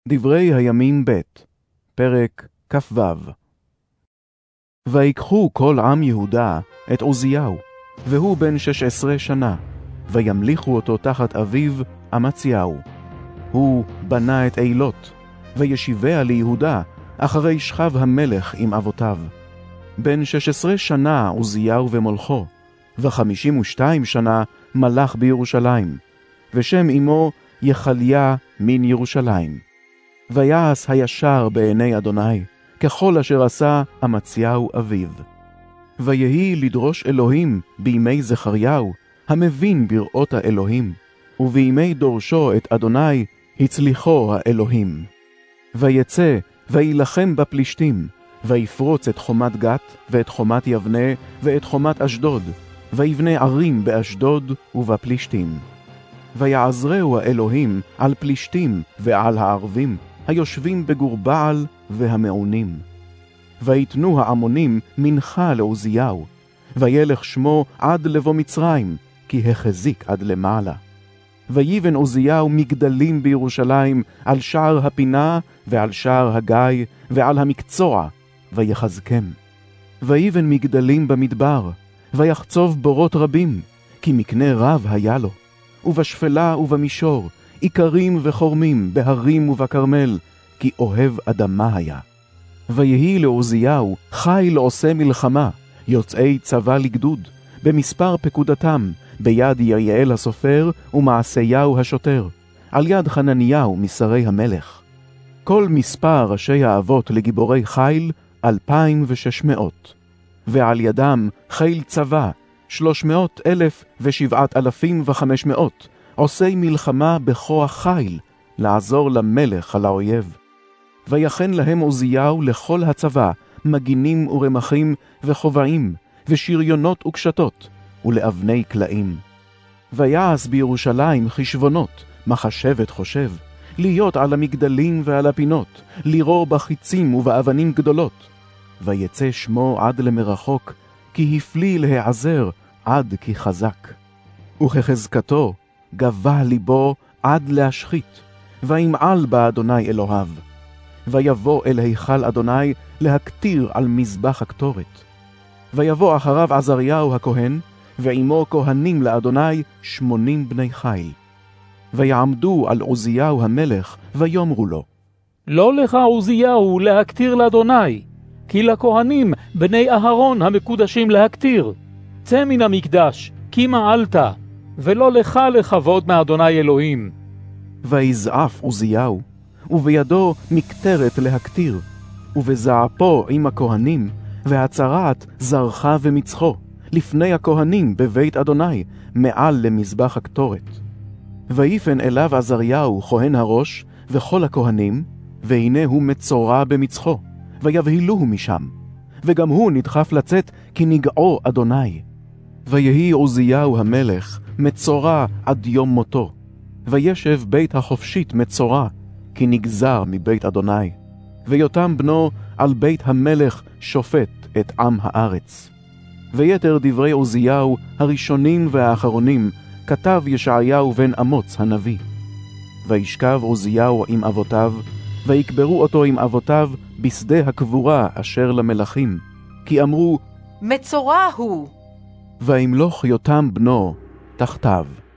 דברי הימים ב' פרק כ"ו. ויקחו כל עם יהודה את עוזיהו, והוא בן 16 שנה, וימליכו אותו תחת אביו אמציהו. הוא בנה את אילות, וישיביה ליהודה אחרי שכב המלך עם אבותיו. בן 16 שנה עוזיהו ומולכו, ו52 שנה מלך בירושלים, ושם אמו יחליה מן ירושלים. ויעש הישר בעיני אדוני, ככל אשר עשה אמציהו אביו. ויהי לדרוש אלוהים בימי זכריהו, המבין בראות האלוהים, ובימי דורשו את אדוני הצליחו האלוהים. ויצא וילחם בפלישתים, ויפרוץ את חומת גת, ואת חומת יבנה, ואת חומת אשדוד, ויבנה ערים באשדוד ובפלישתים. ויעזרהו האלוהים על פלישתים ועל הערבים, היושבים בגורבעל והמעונים. ויתנו העמונים מנחה לעוזיהו, וילך שמו עד לבוא מצרים, כי החזיק עד למעלה. ויבן עוזיהו מגדלים בירושלים, על שער הפינה ועל שער הגיא ועל המקצוע, ויחזקם. ויבן מגדלים במדבר, ויחצוב בורות רבים, כי מקנה רב היה לו, ובשפלה ובמישור, עיקרים וחורמים, בהרים ובקרמל, כי אוהב אדמה היה. ויהי לעוזיהו חיל עושה מלחמה, יוצאי צבא לגדוד, במספר פקודתם, ביד יריאל הסופר ומעשיהו השוטר, על יד חנניהו משרי המלך. כל מספר ראשי האבות לגיבורי חיל 2,600, ועל ידם חיל צבא 300,007,500, עושי מלחמה בכוח חיל, לעזור למלך על האויב. ויחן להם עוזיהו לכל הצבא, מגינים ורמחים וחובעים, ושריונות וקשתות, ולאבני קלעים. ויעש בירושלים חשבונות, מחשבת חושב, להיות על המגדלים ועל הפינות, לירור בחיצים ובאבנים גדולות. ויצא שמו עד למרחוק, כי הפליא להיעזר עד כי חזק. וכחזקתו גבה ליבו עד להשחית, וימעל בה אדוני אלוהיו. ויבוא אל היכל אדוני להקטיר על מזבח הקטורת. ויבוא אחריו עזריהו הכהן, ועמו כהנים לאדוני 80 בני חיל. ויעמדו על עוזיהו המלך, ויאמרו לו, לא לך עוזיהו להקטיר לאדוני, כי לכהנים בני אהרון המקודשים להקטיר. צא מן המקדש, כי מעלת, ולא לך לכבוד מאדוני אלוהים. ויזעף עוזיהו, ובידו מקטרת להקטיר, ובזעפו עם הכהנים, והצרעת זרחה ומצחו, לפני הכהנים בבית אדוני, מעל למזבח הקטורת. ויפן אליו עזריהו כהן הראש, וכל הכהנים, והנה הוא מצורע במצחו, ויבהילוהו משם, וגם הוא נדחף לצאת, כי נגעו אדוני. ויהי עוזיהו המלך מצורע עד יום מותו, וישב בית החופשית מצורע, כי נגזר מבית אדוני. ויותם בנו על בית המלך שופט את עם הארץ. ויתר דברי עוזיהו הראשונים והאחרונים כתב ישעיהו בן אמוץ הנביא. וישכב עוזיהו עם אבותיו, ויקברו אותו עם אבותיו בשדה הקבורה אשר למלכים, כי אמרו, מצורע הוא. וימלוך יותם בנו תחתיו.